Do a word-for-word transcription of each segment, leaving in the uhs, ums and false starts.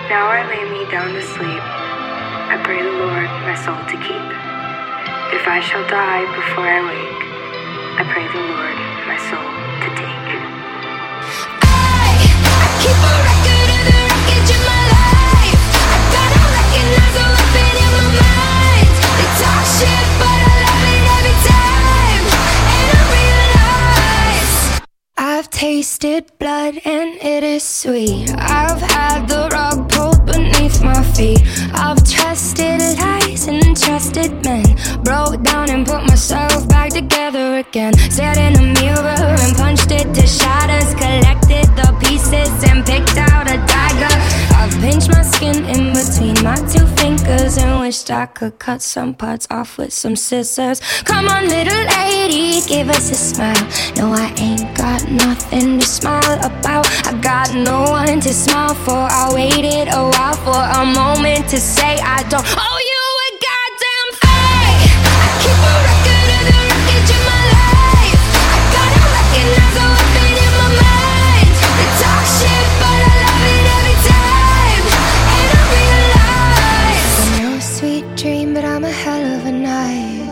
Now I lay me down to sleep. I pray the Lord my soul to keep. If I shall die before I wake, I pray the Lord my soul to take. I, I keep a record of the wreckage of my life. I gotta recognize the weapon in my mind. They talk shit, but I love it every time. And I realize I've tasted blood and it is sweet. I've had the rug pulled beneath my feet. I've trusted lies and trusted men. Broke down and put myself back together again. Stared in a mirror and punched it to shatters. Collected the pieces and picked out a dagger. I've pinched my skin in between my two fingers and wished I could cut some parts off with some scissors. Come on, little lady, give us a smile. No, I ain't got nothing to smile about. I got no one to smile for. I waited a while for a moment to say I don't owe you a goddamn thing. I keep a record of the wreckage of my life. I gotta recognize the weapon in my mind. They talk shit, but I love it every time. And I realize I'm no sweet dream, but I'm a hell of a night.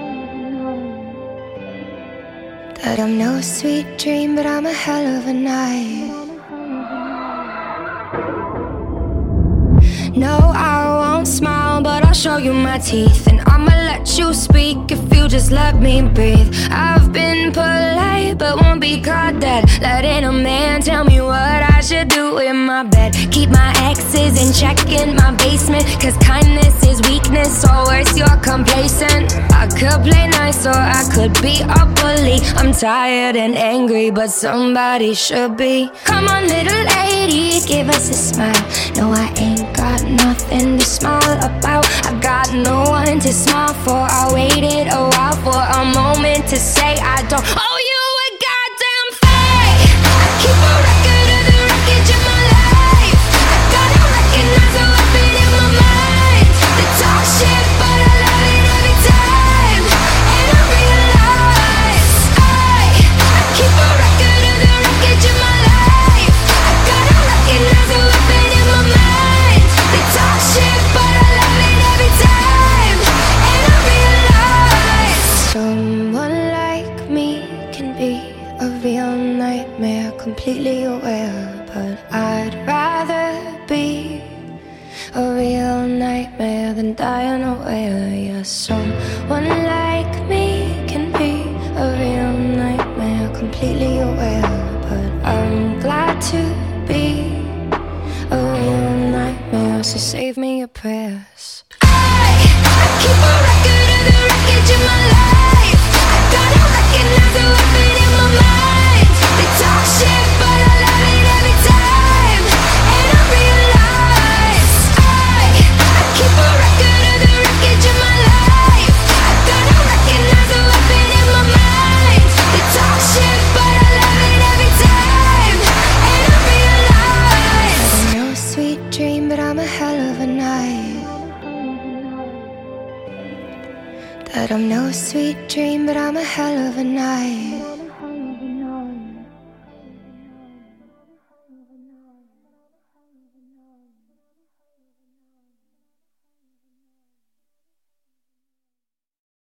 That I'm no sweet dream, but I'm a hell of a night. No, I won't smile, but I'll show you my teeth. And I'ma let you speak if you just let me breathe. I've been polite, but won't be caught dead. Letting a man tell me what I should do in my bed. Keep my exes in check in my basement, cause kindness is weakness, or worse, you're complacent. I could play nice or I could be a bully. I'm tired and angry, but somebody should be. Come on, little lady, give us a smile. No, I ain't got nothing to smile about. I got no one to smile for. I waited a while for a moment to say I don't owe you a goddamn thing. I keep a record of the wreckage of my life. I gotta recognize the weapon in my mind. They talk shit, but I love it every time. And I realize I, I keep a record of the wreckage of my life. I gotta recognize the weapon in my mind. They talk shit, but I love it every time. And I realize someone like me can be a real nightmare, completely aware. But I'd rather be a real nightmare than die unaware. Yeah, someone like me can be a real nightmare, completely aware. But I'm glad to be a real nightmare, so save me your prayers. I, I keep a record of the wreckage of my life. I gotta recognize the weapon in my mind. They talk shit, but I love it every time. And I realize I, I keep a record of the wreckage of my life. I gotta recognize the weapon in my mind. They talk shit, but I love it every time. And I realize I'm no sweet dream, but I'm a hell of a night. That I'm no sweet dream, but I'm a hell of a night.